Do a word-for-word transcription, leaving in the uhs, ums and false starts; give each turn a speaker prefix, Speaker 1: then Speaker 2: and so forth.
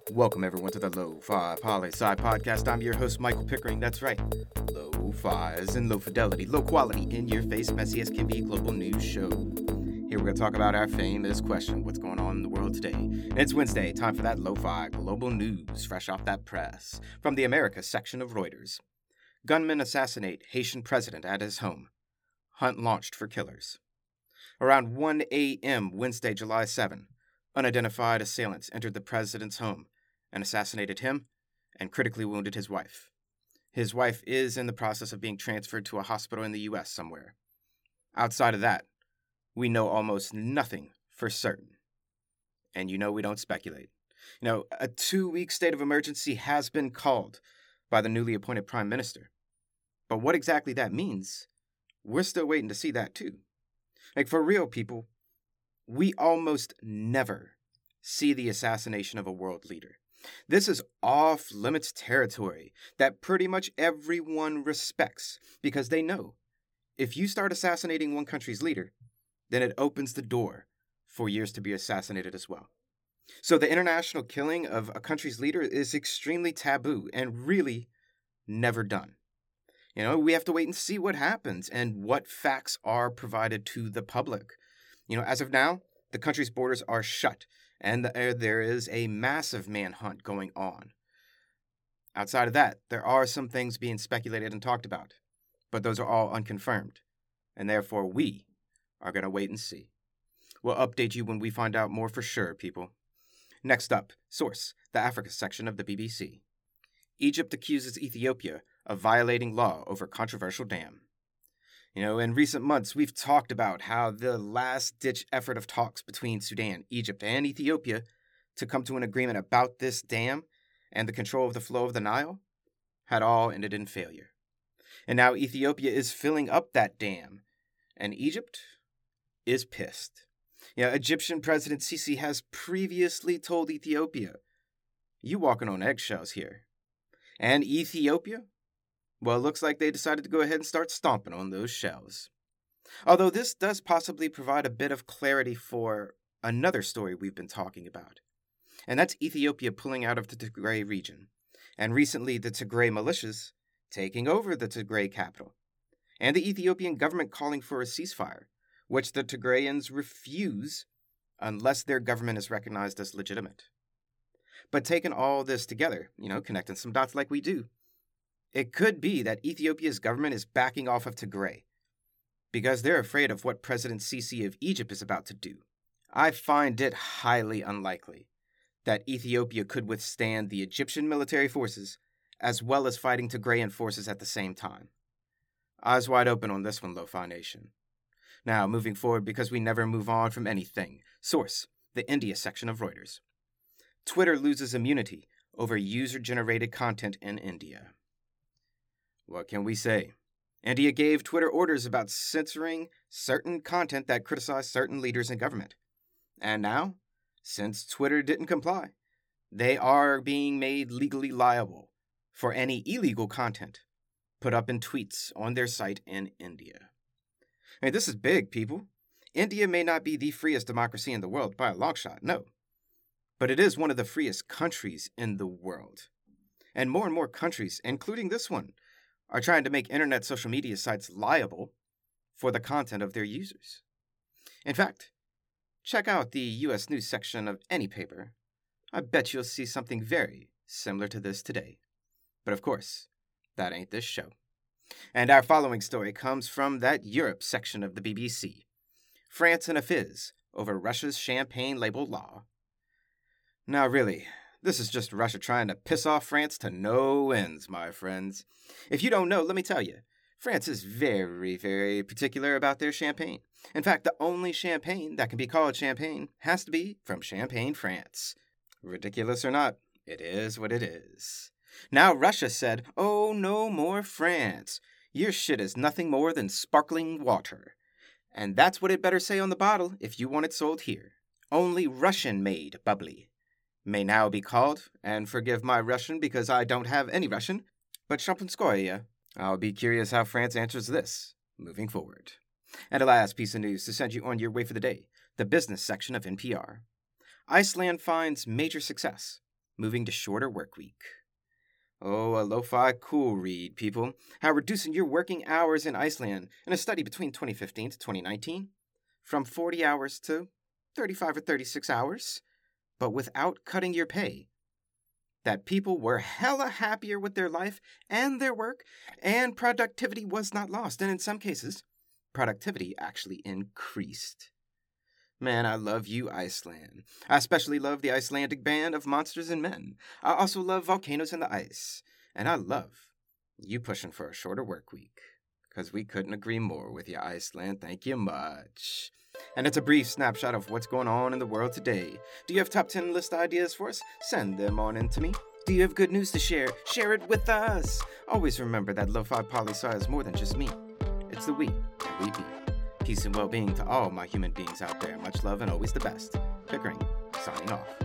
Speaker 1: Welcome, everyone, to the Lo-Fi Poli-Sci Podcast. I'm your host, Michael Pickering. That's right. Lo-Fi is in low fidelity, low quality, in-your-face, messy as can be global news show. Here we're going to talk about our famous question, what's going on in the world today? It's Wednesday, time for that Lo-Fi global news, fresh off that press. From the Americas section of Reuters. Gunmen assassinate Haitian president at his home. Hunt launched for killers. Around one a.m. Wednesday, July seventh, unidentified assailants entered the president's home and assassinated him and critically wounded his wife. His wife is in the process of being transferred to a hospital in the U S somewhere. Outside of that, we know almost nothing for certain. And you know we don't speculate. You know, a two-week state of emergency has been called by the newly appointed prime minister. But what exactly that means, we're still waiting to see that too. Like, for real, people, we almost never see the assassination of a world leader. This is off-limits territory that pretty much everyone respects because they know if you start assassinating one country's leader, then it opens the door for yours to be assassinated as well. So the international killing of a country's leader is extremely taboo and really never done. You know, we have to wait and see what happens and what facts are provided to the public. You know, as of now, the country's borders are shut, and there is a massive manhunt going on. Outside of that, there are some things being speculated and talked about, but those are all unconfirmed, and therefore we are going to wait and see. We'll update you when we find out more for sure, people. Next up, source, the Africa section of the B B C. Egypt accuses Ethiopia of violating law over controversial dam. You know, in recent months, we've talked about how the last-ditch effort of talks between Sudan, Egypt, and Ethiopia to come to an agreement about this dam and the control of the flow of the Nile had all ended in failure. And now Ethiopia is filling up that dam, and Egypt is pissed. You know, Egyptian President Sisi has previously told Ethiopia, "You walking on eggshells here." And Ethiopia? Well, it looks like they decided to go ahead and start stomping on those shells. Although this does possibly provide a bit of clarity for another story we've been talking about. And that's Ethiopia pulling out of the Tigray region. And recently the Tigray militias taking over the Tigray capital. And the Ethiopian government calling for a ceasefire, which the Tigrayans refuse unless their government is recognized as legitimate. But taking all this together, you know, connecting some dots like we do, it could be that Ethiopia's government is backing off of Tigray because they're afraid of what President Sisi of Egypt is about to do. I find it highly unlikely that Ethiopia could withstand the Egyptian military forces as well as fighting Tigrayan forces at the same time. Eyes wide open on this one, Lo-Fi Nation. Now, moving forward because we never move on from anything. Source, the India section of Reuters. Twitter loses immunity over user-generated content in India. What can we say? India gave Twitter orders about censoring certain content that criticized certain leaders in government. And now, since Twitter didn't comply, they are being made legally liable for any illegal content put up in tweets on their site in India. I mean, this is big, people. India may not be the freest democracy in the world by a long shot, no. But it is one of the freest countries in the world. And more and more countries, including this one, are trying to make internet social media sites liable for the content of their users. In fact, check out the U S news section of any paper. I bet you'll see something very similar to this today. But of course, that ain't this show. And our following story comes from that Europe section of the B B C. France in a fizz over Russia's champagne label law. Now really, this is just Russia trying to piss off France to no ends, my friends. If you don't know, let me tell you, France is very, very particular about their champagne. In fact, the only champagne that can be called champagne has to be from Champagne, France. Ridiculous or not, it is what it is. Now Russia said, "Oh, no more France. Your shit is nothing more than sparkling water." And that's what it better say on the bottle if you want it sold here. Only Russian-made bubbly may now be called, and forgive my Russian because I don't have any Russian, but Champanskoye. I'll be curious how France answers this, moving forward. And a last piece of news to send you on your way for the day, the business section of N P R. Iceland finds major success moving to shorter work week. Oh, a lo-fi cool read, people. How reducing your working hours in Iceland in a study between twenty fifteen to twenty nineteen from forty hours to thirty-five or thirty-six hours, but without cutting your pay. That people were hella happier with their life and their work, and productivity was not lost, and in some cases, productivity actually increased. Man, I love you, Iceland. I especially love the Icelandic band of Monsters and Men. I also love Volcanoes in the Ice. And I love you pushing for a shorter work week. Because we couldn't agree more with you, Iceland. Thank you much. And it's a brief snapshot of what's going on in the world today. Do you have top ten list ideas for us? Send them on in to me. Do you have good news to share? Share it with us. Always remember that Lo-Fi Poli-Sci is more than just me. It's the we and we be. Peace and well-being to all my human beings out there. Much love and always the best. Pickering, signing off.